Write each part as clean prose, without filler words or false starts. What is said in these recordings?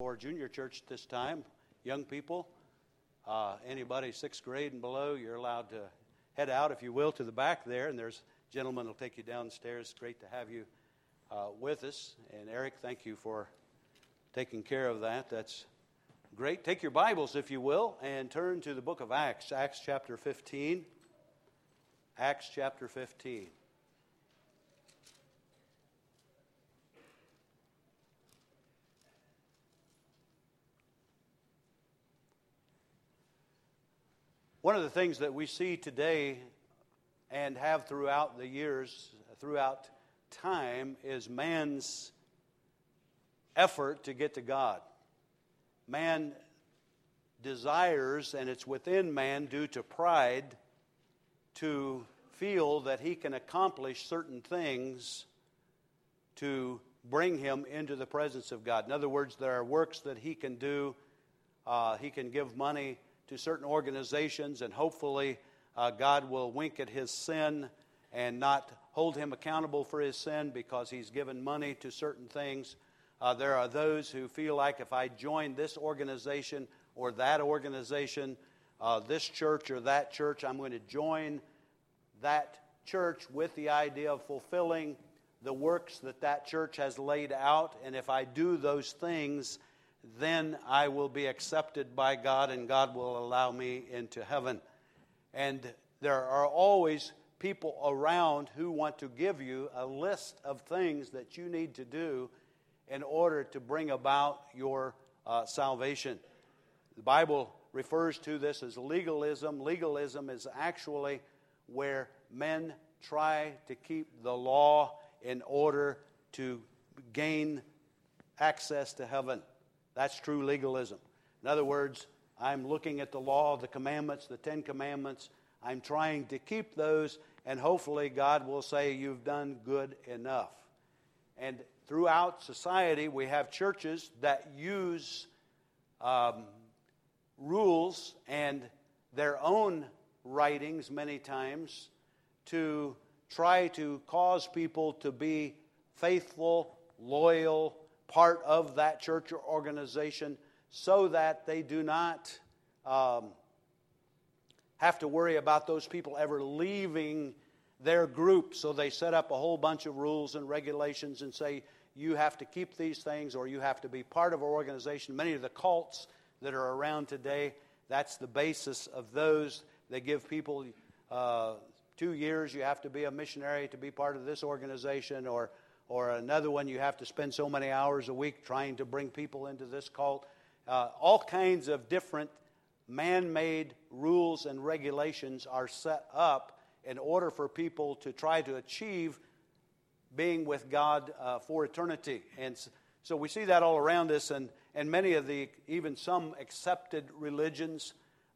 For junior church at this time, young people, anybody 6th grade and below, you're allowed to head out, if you will, to the back there, and there's a gentleman who'll take you downstairs. Great to have you with us. And Eric, thank you for taking care of that. That's great. Take your Bibles, if you will, and turn to the book of Acts, Acts chapter 15. Acts chapter 15. One of the things that we see today and have throughout the years, throughout time, is man's effort to get to God. Man desires, and it's within man due to pride, to feel that he can accomplish certain things to bring him into the presence of God. In other words, there are works that he can do. He can give money to certain organizations, and hopefully God will wink at his sin and not hold him accountable for his sin because he's given money to certain things. There are those who feel like if I join this organization or that organization, this church or that church, I'm going to join that church with the idea of fulfilling the works that that church has laid out, and if I do those things, then I will be accepted by God and God will allow me into heaven. And there are always people around who want to give you a list of things that you need to do in order to bring about your salvation. The Bible refers to this as legalism. Legalism is actually where men try to keep the law in order to gain access to heaven. That's true legalism. In other words, I'm looking at the law, the commandments, the 10 commandments. I'm trying to keep those, and hopefully God will say, you've done good enough. And throughout society, we have churches that use rules and their own writings many times to try to cause people to be faithful, loyal, part of that church or organization so that they do not have to worry about those people ever leaving their group. So they set up a whole bunch of rules and regulations and say, you have to keep these things or you have to be part of our organization. Many of the cults that are around today, that's the basis of those. They give people 2 years, you have to be a missionary to be part of this organization, or another one, you have to spend so many hours a week trying to bring people into this cult. All kinds of different man-made rules and regulations are set up in order for people to try to achieve being with God for eternity. And so we see that all around us, and many of the, even some accepted religions,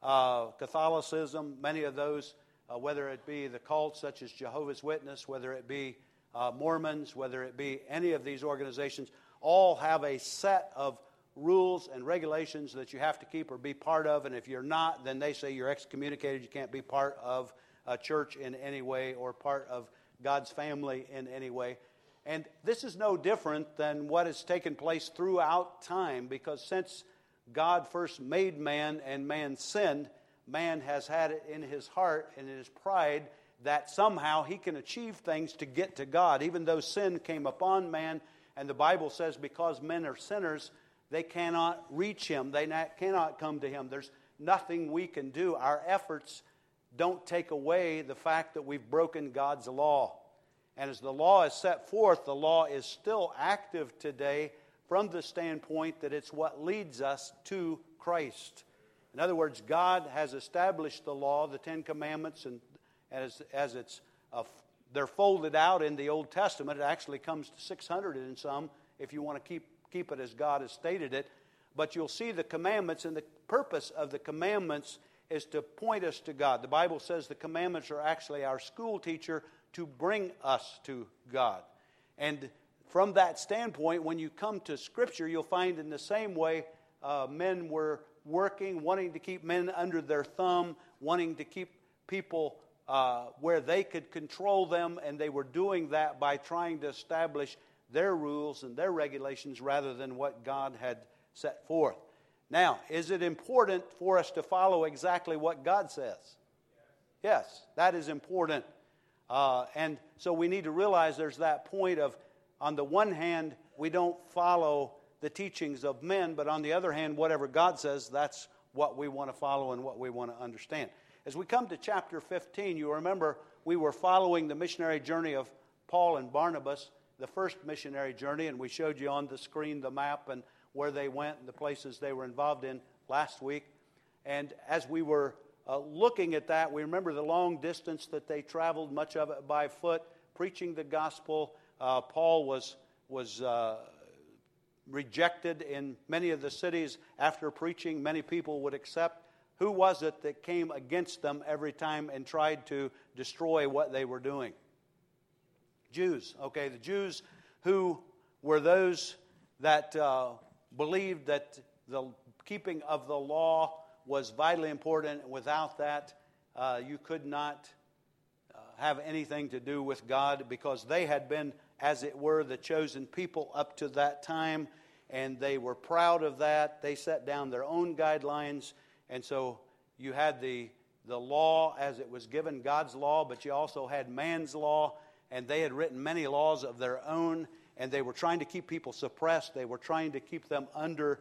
Catholicism, many of those, whether it be the cults such as Jehovah's Witness, whether it be Mormons, whether it be any of these organizations, all have a set of rules and regulations that you have to keep or be part of, and if you're not, then they say you're excommunicated, you can't be part of a church in any way or part of God's family in any way. And this is no different than what has taken place throughout time, because since God first made man and man sinned, man has had it in his heart and in his pride that somehow he can achieve things to get to God. Even though sin came upon man, and the Bible says because men are sinners, they cannot reach him. They cannot come to him. There's nothing we can do. Our efforts don't take away the fact that we've broken God's law. And as the law is set forth, the law is still active today from the standpoint that it's what leads us to Christ. In other words, God has established the law, the 10 Commandments, and as it's they're folded out in the Old Testament. It actually comes to 600 in some, if you want to keep it as God has stated it. But you'll see the commandments, and the purpose of the commandments is to point us to God. The Bible says the commandments are actually our school teacher to bring us to God. And from that standpoint, when you come to Scripture, you'll find in the same way men were working, wanting to keep men under their thumb, wanting to keep people where they could control them, and they were doing that by trying to establish their rules and their regulations rather than what God had set forth. Now, is it important for us to follow exactly what God says? Yes, that is important. And so we need to realize there's that point of, on the one hand, we don't follow the teachings of men, but on the other hand, whatever God says, that's what we want to follow and what we want to understand. As we come to chapter 15, you remember we were following the missionary journey of Paul and Barnabas, the first missionary journey, and we showed you on the screen the map and where they went and the places they were involved in last week. And as we were looking at that, we remember the long distance that they traveled, much of it by foot, preaching the gospel. Paul was rejected in many of the cities. After preaching, many people would accept. Who was it that came against them every time and tried to destroy what they were doing? Jews. Okay, the Jews who were those that believed that the keeping of the law was vitally important. Without that, you could not have anything to do with God, because they had been, as it were, the chosen people up to that time, and they were proud of that. They set down their own guidelines, and so you had the law as it was given, God's law, but you also had man's law, and they had written many laws of their own, and they were trying to keep people suppressed. They were trying to keep them under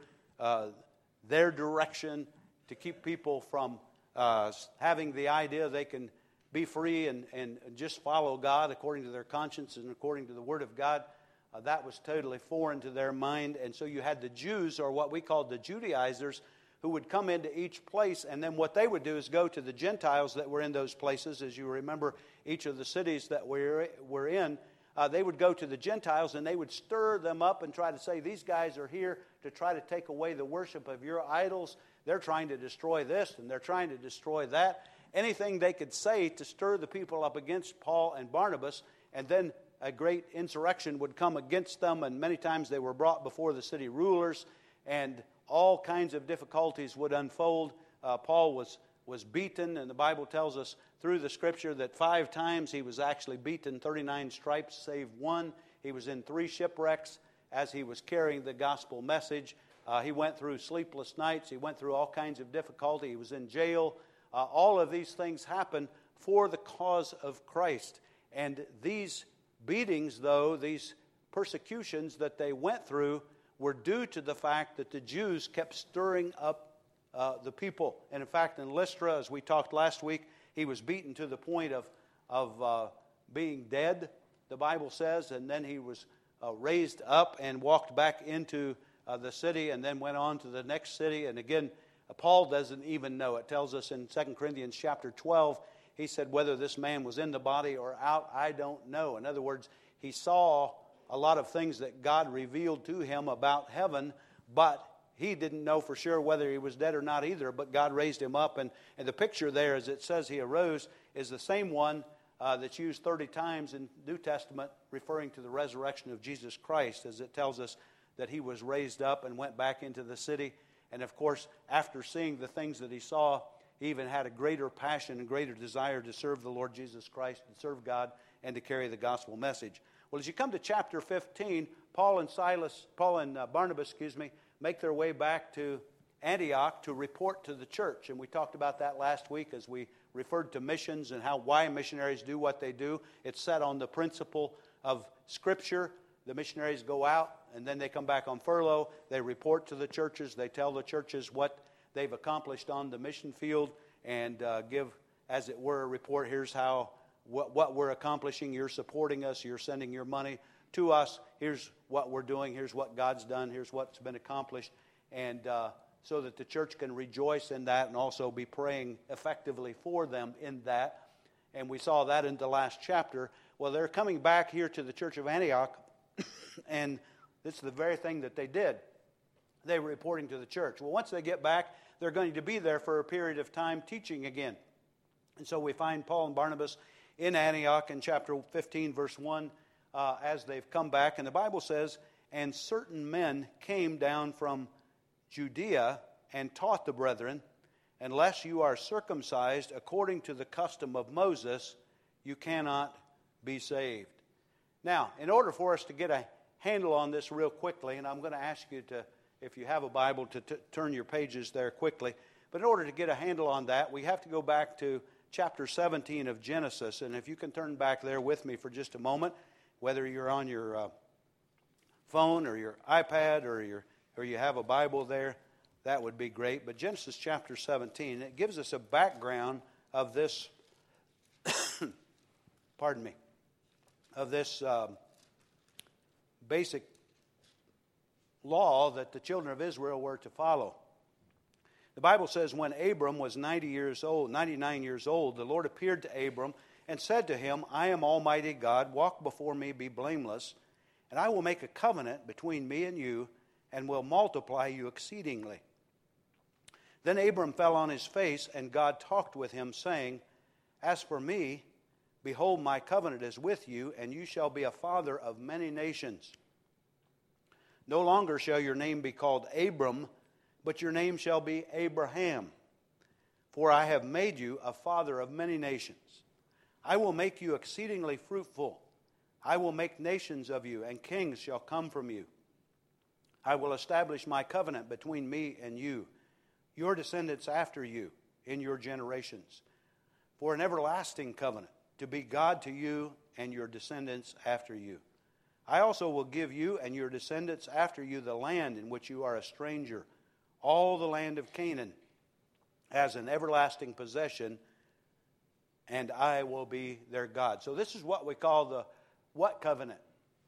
their direction, to keep people from having the idea they can be free and just follow God according to their conscience and according to the Word of God. That was totally foreign to their mind. And so you had the Jews, or what we called the Judaizers, who would come into each place, and then what they would do is go to the Gentiles that were in those places. As you remember, each of the cities that we're in, they would go to the Gentiles and they would stir them up and try to say, these guys are here to try to take away the worship of your idols. They're trying to destroy this and they're trying to destroy that. Anything they could say to stir the people up against Paul and Barnabas, and then a great insurrection would come against them, and many times they were brought before the city rulers, and all kinds of difficulties would unfold. Paul was beaten, and the Bible tells us through the Scripture that 5 times he was actually beaten, 39 stripes save one. He was in 3 shipwrecks as he was carrying the gospel message. He went through sleepless nights. He went through all kinds of difficulty. He was in jail. All of these things happened for the cause of Christ. And these beatings, though, these persecutions that they went through, were due to the fact that the Jews kept stirring up the people. And in fact, in Lystra, as we talked last week, he was beaten to the point of being dead, the Bible says, and then he was raised up and walked back into the city and then went on to the next city. And again, Paul doesn't even know. It tells us in 2 Corinthians chapter 12, he said, whether this man was in the body or out, I don't know. In other words, he saw a lot of things that God revealed to him about heaven, but he didn't know for sure whether he was dead or not either, but God raised him up. And the picture there, as it says he arose, is the same one that's used 30 times in New Testament, referring to the resurrection of Jesus Christ, as it tells us that he was raised up and went back into the city. And of course, after seeing the things that he saw, he even had a greater passion and greater desire to serve the Lord Jesus Christ, and serve God, and to carry the gospel message. Well, as you come to chapter 15, Paul and Barnabas, make their way back to Antioch to report to the church. And we talked about that last week as we referred to missions and why missionaries do what they do. It's set on the principle of Scripture. The missionaries go out, and then they come back on furlough. They report to the churches. They tell the churches what they've accomplished on the mission field, and give, as it were, a report. Here's what we're accomplishing. You're supporting us. You're sending your money to us. Here's what we're doing. Here's what God's done. Here's what's been accomplished. And so that the church can rejoice in that and also be praying effectively for them in that. And we saw that in the last chapter. Well, they're coming back here to the church of Antioch, and this is the very thing that they did. They were reporting to the church. Well, once they get back, they're going to be there for a period of time teaching again. And so we find Paul and Barnabas in Antioch in chapter 15, verse 1, as they've come back. And the Bible says, and certain men came down from Judea and taught the brethren, unless you are circumcised according to the custom of Moses, you cannot be saved. Now, in order for us to get a handle on this real quickly, and I'm going to ask you to if you have a Bible, to turn your pages there quickly. But in order to get a handle on that, we have to go back to chapter 17 of Genesis. And if you can turn back there with me for just a moment, whether you're on your phone or your iPad or you have a Bible there, that would be great. But Genesis chapter 17, it gives us a background of this, pardon me, of this basic law that the children of Israel were to follow. The Bible says when Abram was 99 years old, the Lord appeared to Abram and said to him, I am Almighty God, walk before me, be blameless, and I will make a covenant between me and you, and will multiply you exceedingly. Then Abram fell on his face, and God talked with him, saying, As for me, behold, my covenant is with you, and you shall be a father of many nations. No longer shall your name be called Abram, but your name shall be Abraham. For I have made you a father of many nations. I will make you exceedingly fruitful. I will make nations of you, and kings shall come from you. I will establish my covenant between me and you, your descendants after you, in your generations, for an everlasting covenant, to be God to you and your descendants after you. I also will give you and your descendants after you the land in which you are a stranger, all the land of Canaan, as an everlasting possession, and I will be their God. So this is what we call the what covenant?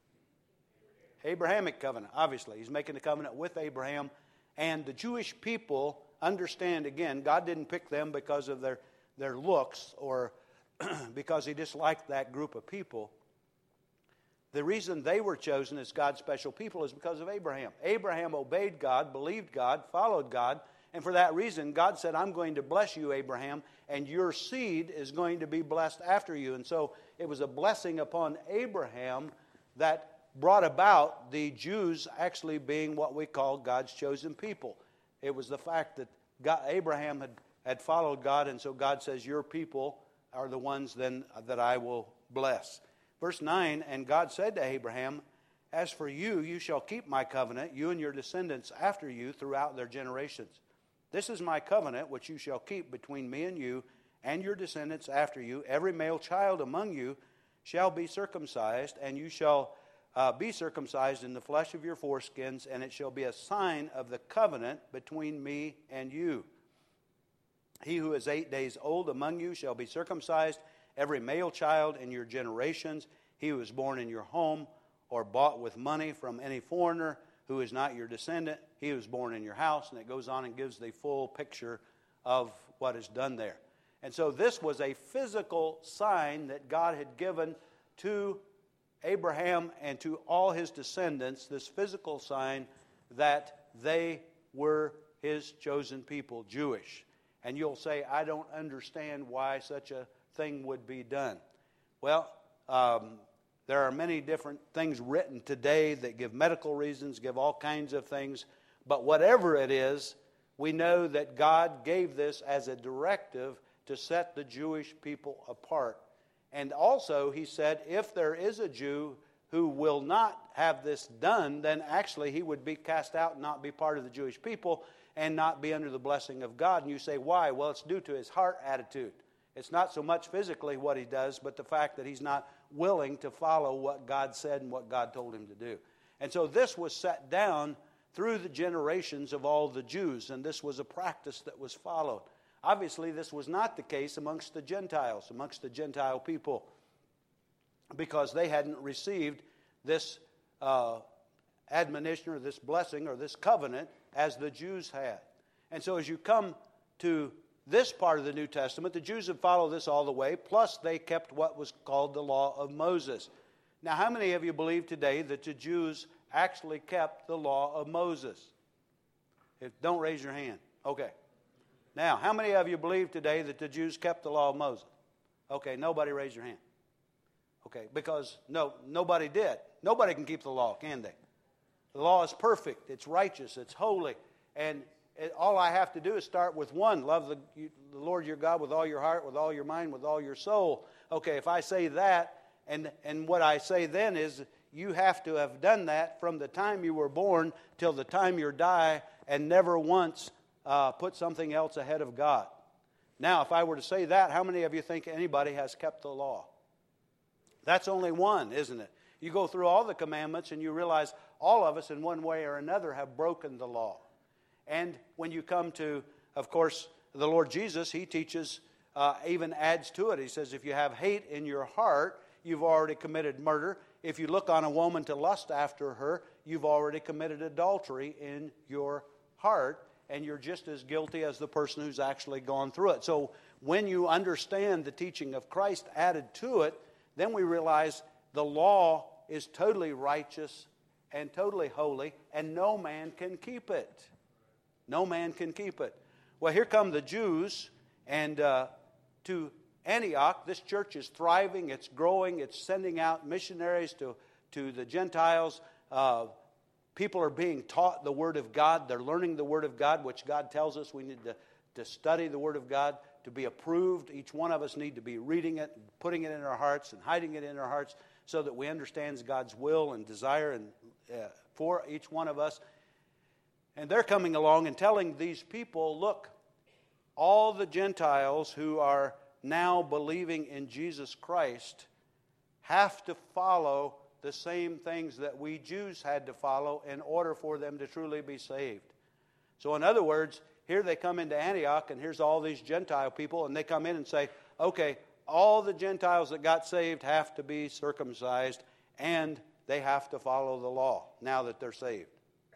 Abrahamic covenant, obviously. He's making a covenant with Abraham. And the Jewish people understand, again, God didn't pick them because of their looks or because he disliked that group of people. The reason they were chosen as God's special people is because of Abraham. Abraham obeyed God, believed God, followed God, and for that reason, God said, I'm going to bless you, Abraham, and your seed is going to be blessed after you. And so it was a blessing upon Abraham that brought about the Jews actually being what we call God's chosen people. It was the fact that Abraham had followed God, and so God says, your people are the ones then that I will bless. Verse 9, and God said to Abraham, As for you, you shall keep my covenant, you and your descendants after you throughout their generations. This is my covenant which you shall keep between me and you and your descendants after you. Every male child among you shall be circumcised, and you shall be circumcised in the flesh of your foreskins, and it shall be a sign of the covenant between me and you. He who is 8 days old among you shall be circumcised, every male child in your generations, he who is born in your home or bought with money from any foreigner who is not your descendant, he who is born in your house. And it goes on and gives the full picture of what is done there. And so this was a physical sign that God had given to Abraham and to all his descendants, this physical sign that they were his chosen people, Jewish. And you'll say, I don't understand why such a thing would be done. Well, there are many different things written today that give medical reasons, give all kinds of things. But whatever it is, we know that God gave this as a directive to set the Jewish people apart. And also, he said, if there is a Jew who will not have this done, then actually he would be cast out and not be part of the Jewish people and not be under the blessing of God. And you say, why? Well, it's due to his heart attitude. It's not so much physically what he does, but the fact that he's not willing to follow what God said and what God told him to do. And so this was set down through the generations of all the Jews, and this was a practice that was followed. Obviously, this was not the case amongst the Gentiles, amongst the Gentile people, because they hadn't received this admonition or this blessing or this covenant as the Jews had. And so as you come to this part of the New Testament, the Jews have followed this all the way, plus they kept what was called the law of Moses. Now, how many of you believe today that the Jews actually kept the law of Moses? Don't raise your hand. Okay. Now, how many of you believe today that the Jews kept the law of Moses? Okay, nobody raise your hand. Okay, because nobody did. Nobody can keep the law, can they? The law is perfect, it's righteous, it's holy, and all I have to do is start with one. Love the Lord your God with all your heart, with all your mind, with all your soul. Okay, if I say that, and what I say then is, you have to have done that from the time you were born till the time you die, and never once put something else ahead of God. Now, if I were to say that, how many of you think anybody has kept the law? That's only one, isn't it? You go through all the commandments and you realize all of us in one way or another have broken the law. And when you come to, of course, the Lord Jesus, He teaches, even adds to it. He says, if you have hate in your heart, you've already committed murder. If you look on a woman to lust after her, you've already committed adultery in your heart, and you're just as guilty as the person who's actually gone through it. So when you understand the teaching of Christ added to it, then we realize the law is totally righteous and totally holy, and no man can keep it. No man can keep it. Well, here come the Jews, and to Antioch, this church is thriving, it's growing, it's sending out missionaries to the Gentiles. People are being taught the Word of God. They're learning the Word of God, which God tells us we need to study the Word of God to be approved. Each one of us need to be reading it, and putting it in our hearts, and hiding it in our hearts so that we understand God's will and desire and for each one of us. And they're coming along and telling these people, look, all the Gentiles who are now believing in Jesus Christ have to follow the same things that we Jews had to follow in order for them to truly be saved. So in other words, here they come into Antioch, and here's all these Gentile people, and they come in and say, okay, all the Gentiles that got saved have to be circumcised, and they have to follow the law now that they're saved.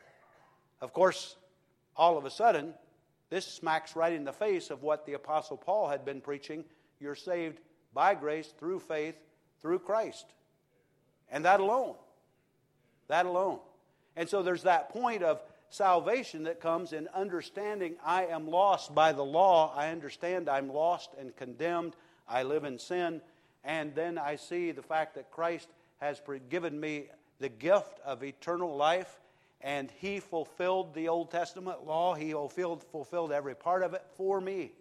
Of course, all of a sudden, this smacks right in the face of what the Apostle Paul had been preaching. You're saved by grace, through faith, through Christ. And that alone. That alone. And so there's that point of salvation that comes in understanding I am lost by the law. I understand I'm lost and condemned. I live in sin. And then I see the fact that Christ has given me the gift of eternal life. And He fulfilled the Old Testament law. He fulfilled every part of it for me.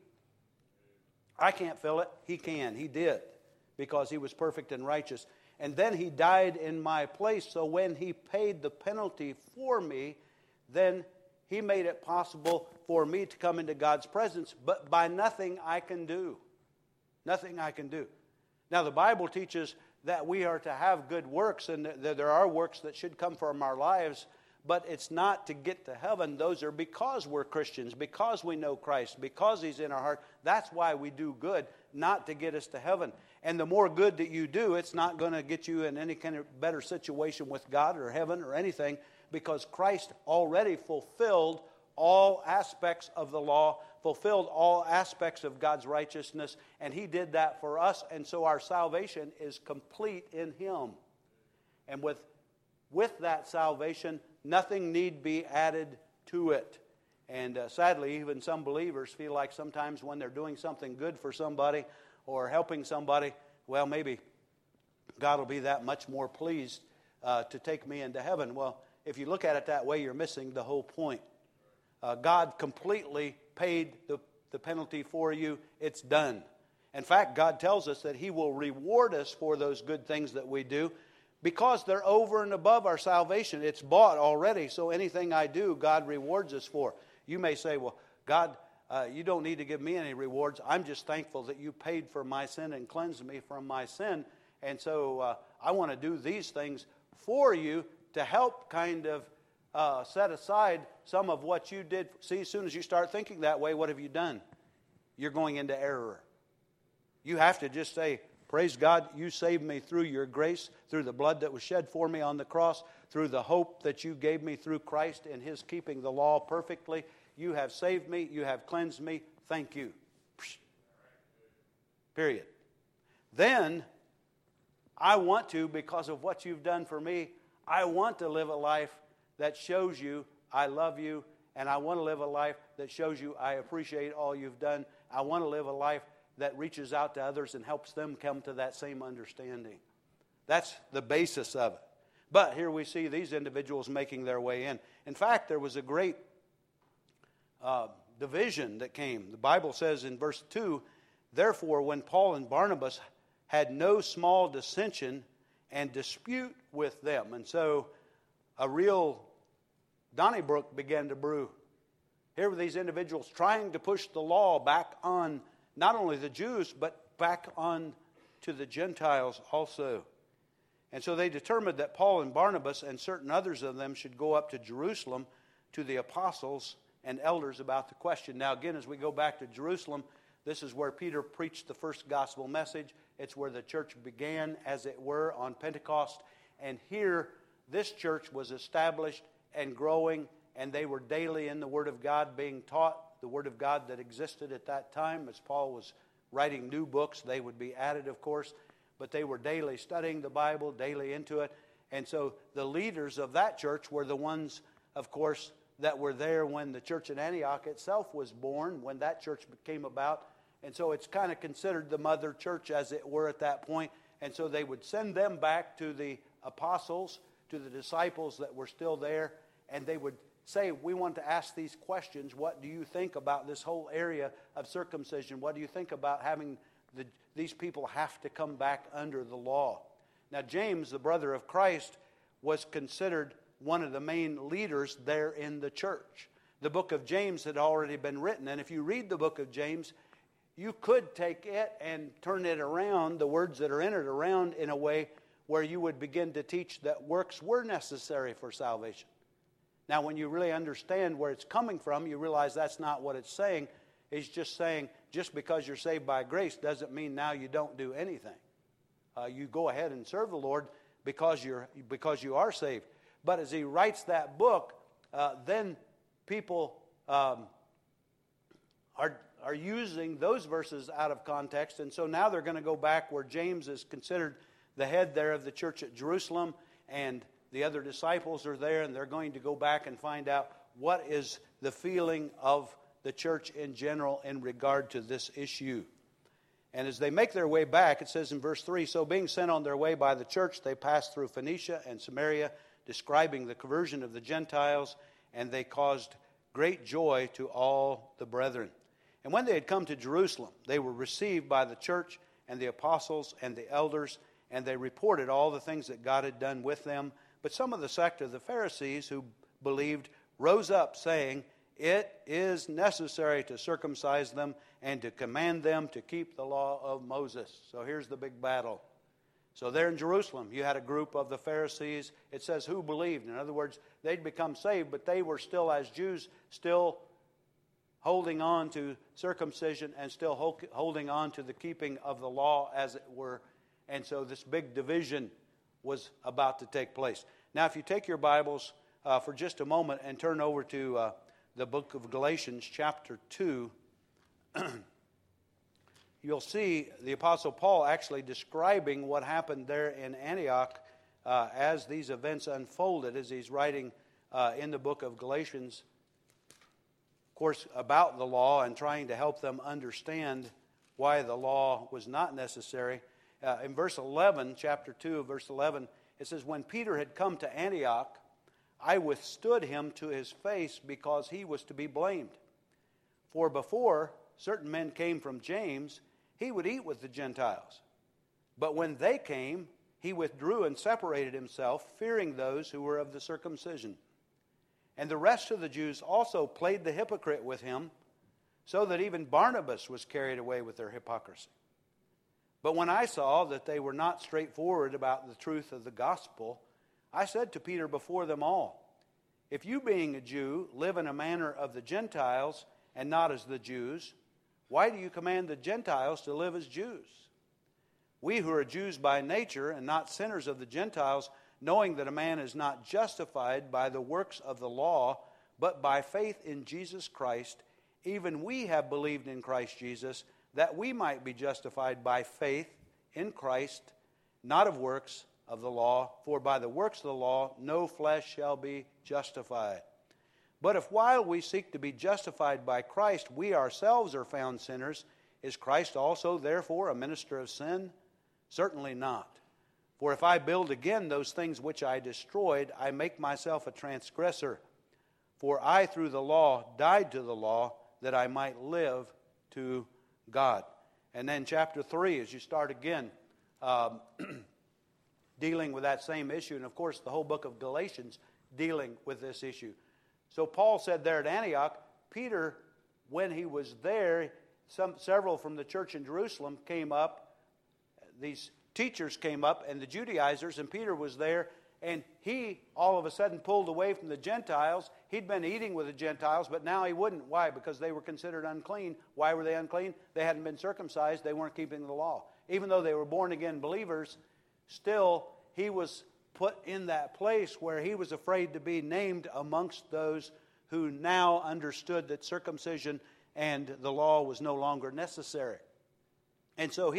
I can't fill it. He can. He did. Because He was perfect and righteous. And then He died in my place. So when He paid the penalty for me, then He made it possible for me to come into God's presence, but by nothing I can do. Nothing I can do. Now the Bible teaches that we are to have good works, and that there are works that should come from our lives, but it's not to get to heaven. Those are because we're Christians, because we know Christ, because He's in our heart. That's why we do good, not to get us to heaven. And the more good that you do, it's not going to get you in any kind of better situation with God or heaven or anything, because Christ already fulfilled all aspects of the law, fulfilled all aspects of God's righteousness, and He did that for us, and so our salvation is complete in Him. And with that salvation, nothing need be added to it. And sadly, even some believers feel like sometimes when they're doing something good for somebody or helping somebody, well, maybe God will be that much more pleased to take me into heaven. Well, if you look at it that way, you're missing the whole point. God completely paid the penalty for you. It's done. In fact, God tells us that He will reward us for those good things that we do because they're over and above our salvation. It's bought already, so anything I do, God rewards us for. You may say, well, God, you don't need to give me any rewards. I'm just thankful that you paid for my sin and cleansed me from my sin. And so I want to do these things for you to help kind of set aside some of what you did. See, as soon as you start thinking that way, what have you done? You're going into error. You have to just say, praise God, you saved me through your grace, through the blood that was shed for me on the cross, through the hope that you gave me through Christ in His keeping the law perfectly. You have saved me. You have cleansed me. Thank you. Period. Then, I want to, because of what you've done for me, I want to live a life that shows you I love you, and I want to live a life that shows you I appreciate all you've done. I want to live a life that reaches out to others and helps them come to that same understanding. That's the basis of it. But here we see these individuals making their way in. In fact, there was a great division that came. The Bible says in verse 2, therefore, when Paul and Barnabas had no small dissension and dispute with them. And so a real Donnybrook began to brew. Here were these individuals trying to push the law back on not only the Jews, but back on to the Gentiles also. And so they determined that Paul and Barnabas and certain others of them should go up to Jerusalem to the apostles and elders about the question. Now again, as we go back to Jerusalem, this is where Peter preached the first gospel message. It's where the church began, as it were, on Pentecost. And here, this church was established and growing, and they were daily in the Word of God being taught, the Word of God that existed at that time. As Paul was writing new books, they would be added, of course, but they were daily studying the Bible, daily into it. And so the leaders of that church were the ones, of course, that were there when the church in Antioch itself was born, when that church came about. And so it's kind of considered the mother church, as it were, at that point. And so they would send them back to the apostles, to the disciples that were still there, and they would say, we want to ask these questions. What do you think about this whole area of circumcision? What do you think about having these people have to come back under the law? Now, James, the brother of Christ, was considered one of the main leaders there in the church. The book of James had already been written, and if you read the book of James, you could take it and turn it around, the words that are in it around, in a way where you would begin to teach that works were necessary for salvation. Now, when you really understand where it's coming from, you realize that's not what it's saying. It's just saying, just because you're saved by grace doesn't mean now you don't do anything. You go ahead and serve the Lord because you are saved. But as he writes that book, then people are using those verses out of context. And so now they're going to go back where James is considered the head there of the church at Jerusalem, and the other disciples are there, and they're going to go back and find out what is the feeling of the church in general in regard to this issue. And as they make their way back, it says in verse 3, so being sent on their way by the church, they passed through Phoenicia and Samaria, describing the conversion of the Gentiles, and they caused great joy to all the brethren. And when they had come to Jerusalem, they were received by the church and the apostles and the elders, and they reported all the things that God had done with them. But some of the sect of the Pharisees who believed rose up, saying, it is necessary to circumcise them and to command them to keep the law of Moses. So here's the big battle. So there in Jerusalem, you had a group of the Pharisees. It says who believed. In other words, they'd become saved, but they were still, as Jews, still holding on to circumcision and still holding on to the keeping of the law, as it were. And so this big division was about to take place. Now, if you take your Bibles for just a moment and turn over to the book of Galatians, chapter 2, you'll see the Apostle Paul actually describing what happened there in Antioch as these events unfolded, as he's writing in the book of Galatians, of course, about the law and trying to help them understand why the law was not necessary. In verse 11, chapter 2, verse 11, it says, when Peter had come to Antioch, I withstood him to his face because he was to be blamed. For before certain men came from James, he would eat with the Gentiles. But when they came, he withdrew and separated himself, fearing those who were of the circumcision. And the rest of the Jews also played the hypocrite with him, so that even Barnabas was carried away with their hypocrisy. But when I saw that they were not straightforward about the truth of the gospel, I said to Peter before them all, if you being a Jew live in a manner of the Gentiles and not as the Jews, why do you command the Gentiles to live as Jews? We who are Jews by nature and not sinners of the Gentiles, knowing that a man is not justified by the works of the law, but by faith in Jesus Christ, even we have believed in Christ Jesus, that we might be justified by faith in Christ, not of works of the law. For by the works of the law no flesh shall be justified. But if while we seek to be justified by Christ, we ourselves are found sinners, is Christ also therefore a minister of sin? Certainly not. For if I build again those things which I destroyed, I make myself a transgressor. For I through the law died to the law, that I might live to God. And then chapter 3, as you start again, dealing with that same issue. And of course, the whole book of Galatians dealing with this issue. So Paul said there at Antioch, Peter, when he was there, several from the church in Jerusalem came up. These teachers came up, and the Judaizers, and Peter was there, and he all of a sudden pulled away from the Gentiles. He'd been eating with the Gentiles, but now he wouldn't. Why? Because they were considered unclean. Why were they unclean? They hadn't been circumcised. They weren't keeping the law. Even though they were born-again believers, still he was put in that place where he was afraid to be named amongst those who now understood that circumcision and the law was no longer necessary. And so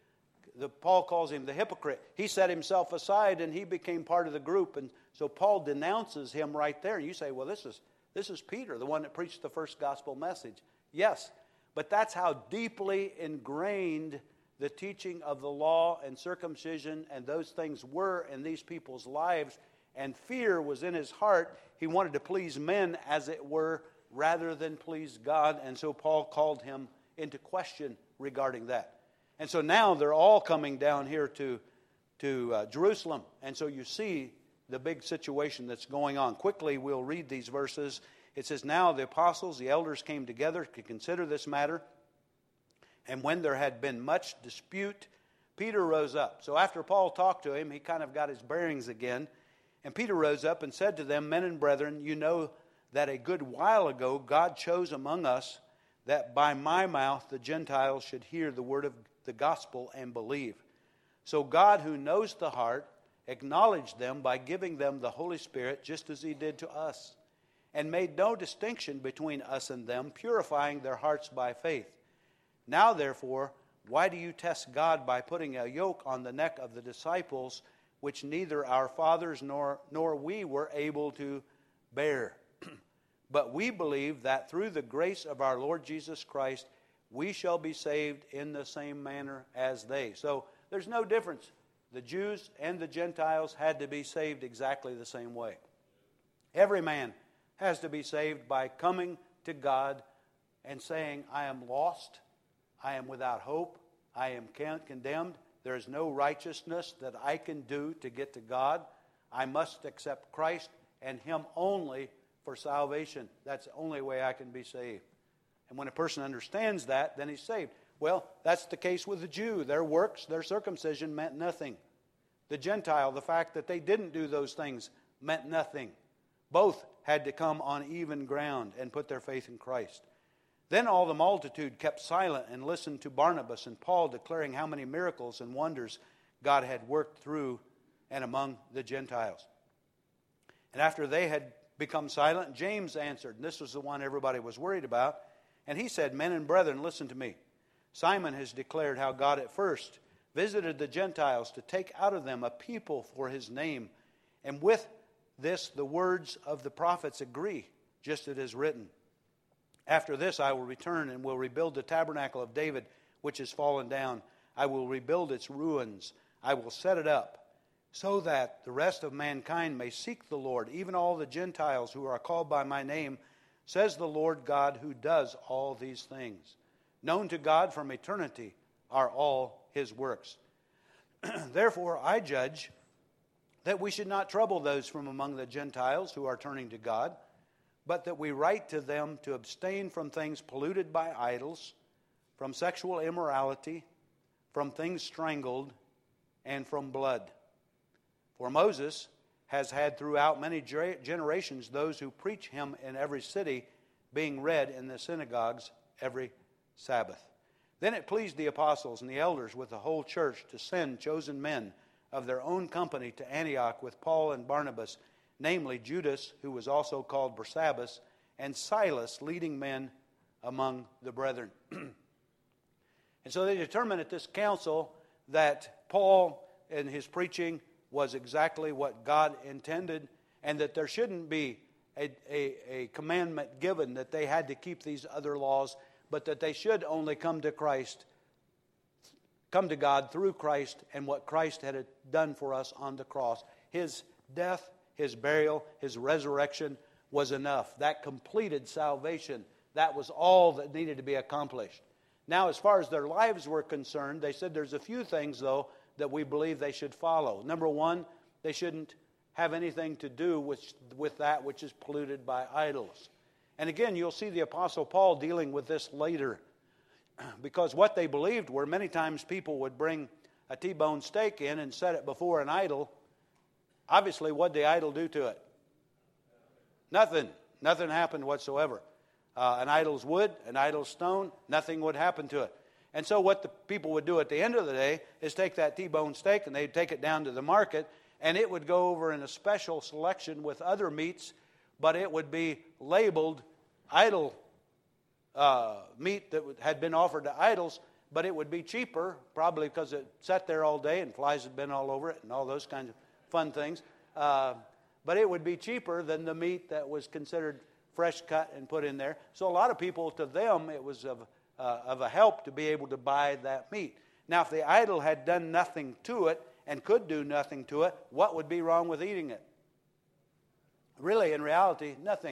Paul calls him the hypocrite. He set himself aside and he became part of the group. And so Paul denounces him right there. And you say, well, this is Peter, the one that preached the first gospel message. Yes, but that's how deeply ingrained the teaching of the law and circumcision and those things were in these people's lives. And fear was in his heart. He wanted to please men, as it were, rather than please God. And so Paul called him into question regarding that. And so now they're all coming down here to Jerusalem. And so you see the big situation that's going on. Quickly, we'll read these verses. It says, now the apostles, the elders came together to consider this matter. And when there had been much dispute, Peter rose up. So after Paul talked to him, he kind of got his bearings again. And Peter rose up and said to them, men and brethren, you know that a good while ago God chose among us that by my mouth the Gentiles should hear the word of the gospel and believe. So God, who knows the heart, acknowledged them by giving them the Holy Spirit, just as he did to us, and made no distinction between us and them, purifying their hearts by faith. Now, therefore, why do you test God by putting a yoke on the neck of the disciples, which neither our fathers nor we were able to bear? But we believe that through the grace of our Lord Jesus Christ, we shall be saved in the same manner as they. So there's no difference. The Jews and the Gentiles had to be saved exactly the same way. Every man has to be saved by coming to God and saying, I am lost, I am without hope, I am condemned. There is no righteousness that I can do to get to God. I must accept Christ and Him only for salvation. That's the only way I can be saved. And when a person understands that, then he's saved. Well, that's the case with the Jew. Their works, their circumcision meant nothing. The Gentile, the fact that they didn't do those things meant nothing. Both had to come on even ground and put their faith in Christ. Then all the multitude kept silent and listened to Barnabas and Paul declaring how many miracles and wonders God had worked through and among the Gentiles. And after they had become silent, James answered, and this was the one everybody was worried about, and he said, men and brethren, listen to me. Simon has declared how God at first visited the Gentiles to take out of them a people for his name. And with this, the words of the prophets agree, just as it is written. After this, I will return and will rebuild the tabernacle of David, which has fallen down. I will rebuild its ruins. I will set it up, so that the rest of mankind may seek the Lord, even all the Gentiles who are called by my name, says the Lord God, who does all these things. Known to God from eternity are all his works. Therefore, I judge that we should not trouble those from among the Gentiles who are turning to God, but that we write to them to abstain from things polluted by idols, from sexual immorality, from things strangled, and from blood. For Moses has had throughout many generations those who preach him in every city, being read in the synagogues every Sabbath. Then it pleased the apostles and the elders with the whole church to send chosen men of their own company to Antioch with Paul and Barnabas, namely Judas, who was also called Barsabbas, and Silas, leading men among the brethren. And so they determined at this council that Paul in his preaching was exactly what God intended, and that there shouldn't be a commandment given that they had to keep these other laws, but that they should only come to Christ, come to God through Christ and what Christ had done for us on the cross. His death, his burial, his resurrection was enough. That completed salvation. That was all that needed to be accomplished. Now, as far as their lives were concerned, they said there's a few things, though, that we believe they should follow. Number one, they shouldn't have anything to do with that which is polluted by idols. And again, you'll see the Apostle Paul dealing with this later, because what they believed were many times people would bring a T-bone steak in and set it before an idol. Obviously, what did the idol do to it? Nothing. Nothing happened whatsoever. An idol's wood, an idol's stone, nothing would happen to it. And so what the people would do at the end of the day is take that T-bone steak and they'd take it down to the market, and it would go over in a special selection with other meats, but it would be labeled idol meat that had been offered to idols, but it would be cheaper, probably because it sat there all day and flies had been all over it and all those kinds of fun things. But it would be cheaper than the meat that was considered fresh cut and put in there. So a lot of people, to them, it was of a help to be able to buy that meat. Now, if the idol had done nothing to it and could do nothing to it, what would be wrong with eating it? Really, in reality, nothing.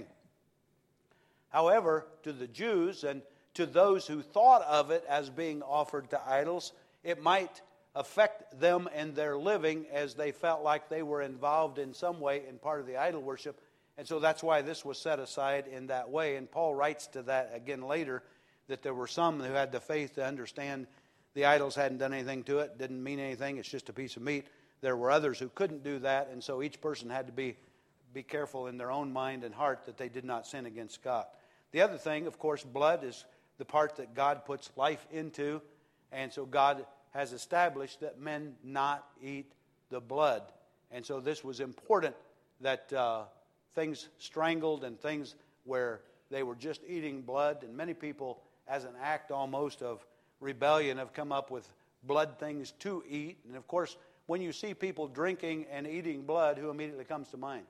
However, to the Jews and to those who thought of it as being offered to idols, it might affect them in their living as they felt like they were involved in some way in part of the idol worship. And so that's why this was set aside in that way. And Paul writes to that again later, that there were some who had the faith to understand the idols hadn't done anything to it, didn't mean anything, it's just a piece of meat. There were others who couldn't do that, and so each person had to be careful in their own mind and heart that they did not sin against God. The other thing, of course, blood is the part that God puts life into, and so God has established that men not eat the blood. And so this was important, that things strangled and things where they were just eating blood, and many people, as an act almost of rebellion, have come up with blood things to eat. And of course, when you see people drinking and eating blood, who immediately comes to mind?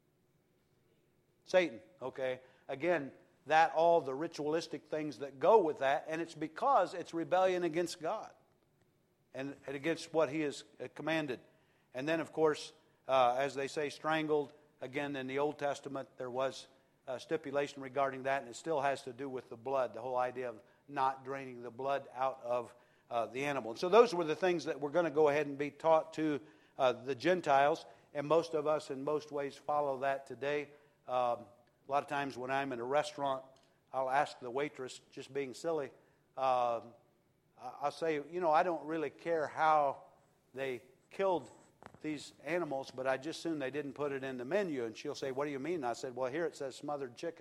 Satan, okay? Again, that all the ritualistic things that go with that, and it's because it's rebellion against God and against what He has commanded. And then, of course, as they say, strangled. Again, in the Old Testament, there was a stipulation regarding that, and it still has to do with the blood, the whole idea of not draining the blood out of the animal. And so those were the things that we're going to go ahead and be taught to the Gentiles, and most of us in most ways follow that today. A lot of times when I'm in a restaurant, I'll ask the waitress, just being silly, I'll say, I don't really care how they killed these animals, but I just assume they didn't put it in the menu. And she'll say, what do you mean? And I said, well, here it says smothered chicken.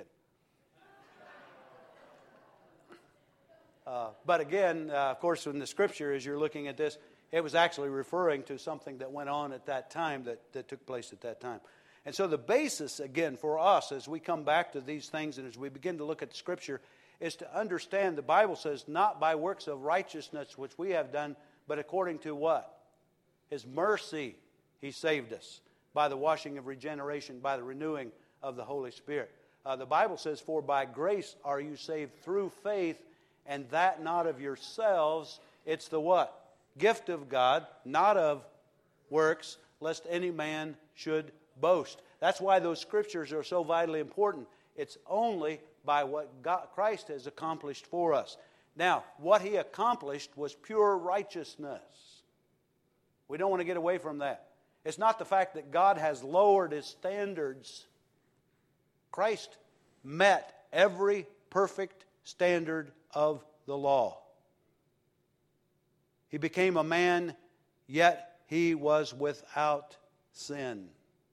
But again, of course, in the Scripture, as you're looking at this, it was actually referring to something that went on at that time, that took place at that time. And so the basis, again, for us as we come back to these things and as we begin to look at the Scripture is to understand the Bible says, not by works of righteousness which we have done, but according to what? His mercy, He saved us by the washing of regeneration, by the renewing of the Holy Spirit. The Bible says, for by grace are you saved through faith, and that not of yourselves. It's the what? Gift of God, not of works, lest any man should boast. That's why those scriptures are so vitally important. It's only by what Christ has accomplished for us. Now, what He accomplished was pure righteousness. We don't want to get away from that. It's not the fact that God has lowered His standards. Christ met every perfect standard of the law. He became a man, yet He was without sin.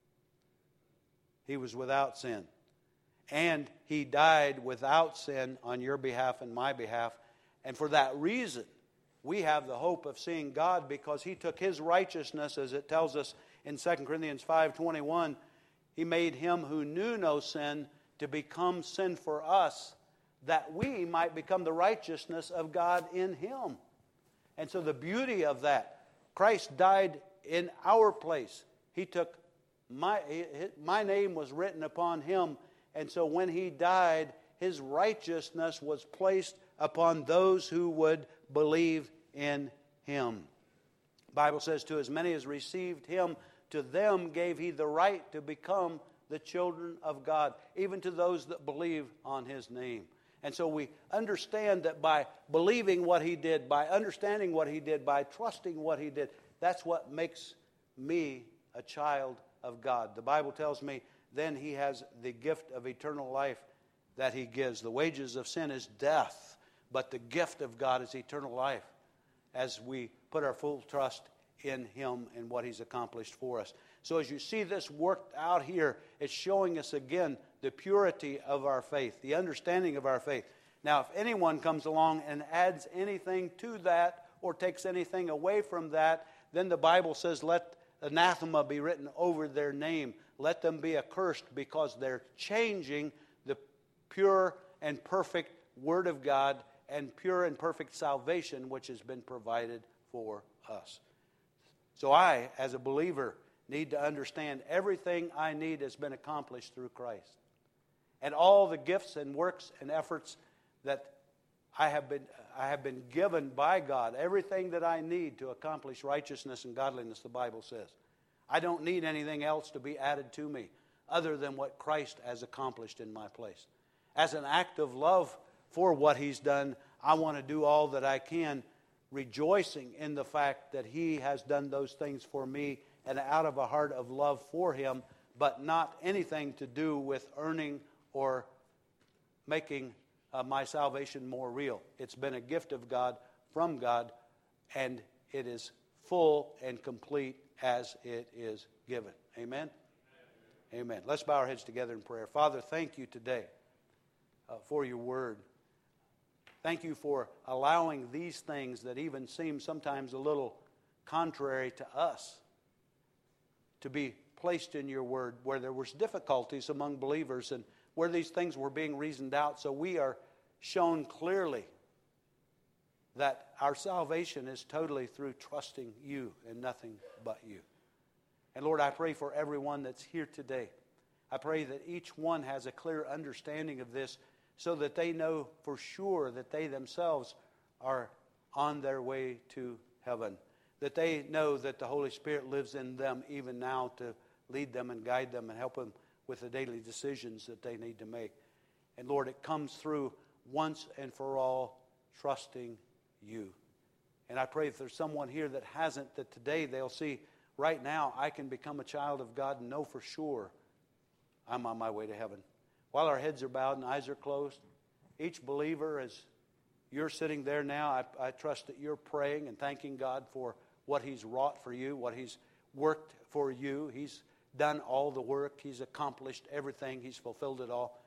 He was without sin. And He died without sin on your behalf and my behalf. And for that reason, we have the hope of seeing God, because He took His righteousness, as it tells us in 2 Corinthians 5:21, He made Him who knew no sin to become sin for us, that we might become the righteousness of God in Him. And so the beauty of that, Christ died in our place. He took my name was written upon Him, and so when He died, His righteousness was placed upon those who would believe in Him. The Bible says, to as many as received Him, to them gave He the right to become the children of God, even to those that believe on His name. And so we understand that by believing what He did, by understanding what He did, by trusting what He did, That's what makes me a child of God. The Bible tells me then he has the gift of eternal life that he gives. The wages of sin is death, but the gift of God is eternal life as we put our full trust in him and what he's accomplished for us. So as you see this worked out here, it's showing us again the purity of our faith, the understanding of our faith. Now, if anyone comes along and adds anything to that or takes anything away from that, then the Bible says, let anathema be written over their name. Let them be accursed, because they're changing the pure and perfect Word of God and pure and perfect salvation which has been provided for us. So I, as a believer, need to understand everything I need has been accomplished through Christ. And all the gifts and works and efforts that I have been given by God, everything that I need to accomplish righteousness and godliness, the Bible says. I don't need anything else to be added to me other than what Christ has accomplished in my place. As an act of love for what he's done, I want to do all that I can, rejoicing in the fact that he has done those things for me and out of a heart of love for him, but not anything to do with earning or making my salvation more real. It's been a gift of God, from God, and it is full and complete as it is given. Amen? Amen. Let's bow our heads together in prayer. Father, thank you today for your word. Thank you for allowing these things that even seem sometimes a little contrary to us to be placed in your word, where there was difficulties among believers and where these things were being reasoned out. So we are shown clearly that our salvation is totally through trusting you and nothing but you. And Lord, I pray for everyone that's here today. I pray that each one has a clear understanding of this so that they know for sure that they themselves are on their way to heaven. That they know that the Holy Spirit lives in them even now to lead them and guide them and help them with the daily decisions that they need to make. And Lord, it comes through once and for all trusting you. And I pray if there's someone here that hasn't, that today they'll see, right now I can become a child of God and know for sure I'm on my way to heaven. While our heads are bowed and eyes are closed, each believer, as you're sitting there now, I trust that you're praying and thanking God for what he's wrought for you, what he's worked for you. He's done all the work. He's accomplished everything. He's fulfilled it all.